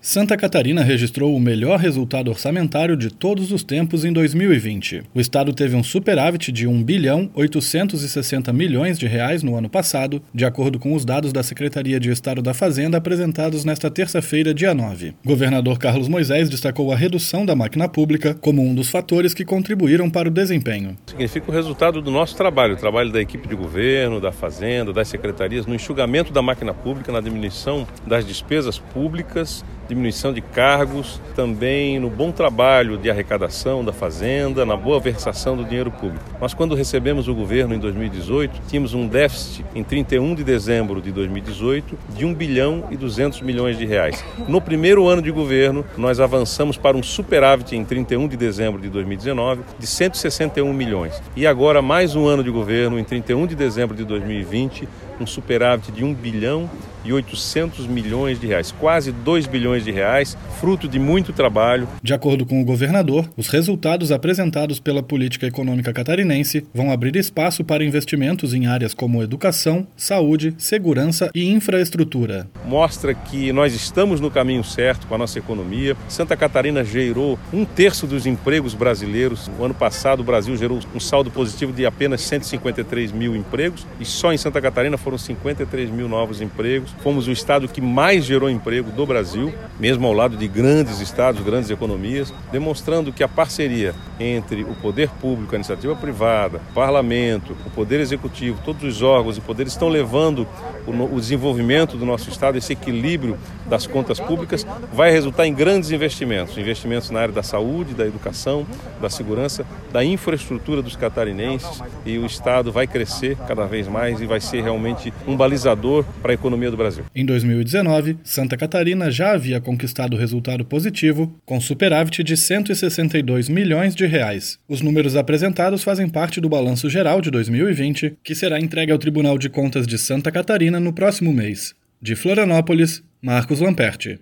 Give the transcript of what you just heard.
Santa Catarina registrou o melhor resultado orçamentário de todos os tempos em 2020. O estado teve um superávit de R$ 1.860 bilhões no ano passado, de acordo com os dados da Secretaria de Estado da Fazenda apresentados nesta terça-feira, dia 9. Governador Carlos Moisés destacou a redução da máquina pública como um dos fatores que contribuíram para o desempenho. Significa o resultado do nosso trabalho, o trabalho da equipe de governo, da Fazenda, das secretarias, no enxugamento da máquina pública, na diminuição das despesas públicas, diminuição de cargos, também no bom trabalho de arrecadação da Fazenda, na boa versação do dinheiro público. Nós, quando recebemos o governo em 2018, tínhamos um déficit em 31 de dezembro de 2018 de R$ 1.200 bilhões. No primeiro ano de governo, nós avançamos para um superávit em 31 de dezembro de 2019 de 161 milhões. E agora, mais um ano de governo, em 31 de dezembro de 2020, um superávit de R$ 1.800 bilhões, quase R$ 2 bilhões, fruto de muito trabalho. De acordo com o governador, os resultados apresentados pela política econômica catarinense vão abrir espaço para investimentos em áreas como educação, saúde, segurança e infraestrutura. Mostra que nós estamos no caminho certo com a nossa economia. Santa Catarina gerou 1/3 dos empregos brasileiros. No ano passado, o Brasil gerou um saldo positivo de apenas 153 mil empregos e só em Santa Catarina foram 53 mil novos empregos. Fomos o estado que mais gerou emprego do Brasil, mesmo ao lado de grandes estados, grandes economias, demonstrando que a parceria entre o poder público, a iniciativa privada, o parlamento, o poder executivo, todos os órgãos e poderes estão levando o desenvolvimento do nosso estado, esse equilíbrio das contas públicas, vai resultar em grandes investimentos na área da saúde, da educação, da segurança, da infraestrutura dos catarinenses, e o estado vai crescer cada vez mais e vai ser realmente um balizador para a economia do Brasil. Em 2019, Santa Catarina já havia conquistado resultado positivo, com superávit de R$ 162 milhões. Os números apresentados fazem parte do Balanço Geral de 2020, que será entregue ao Tribunal de Contas de Santa Catarina no próximo mês. De Florianópolis, Marcos Lamperti.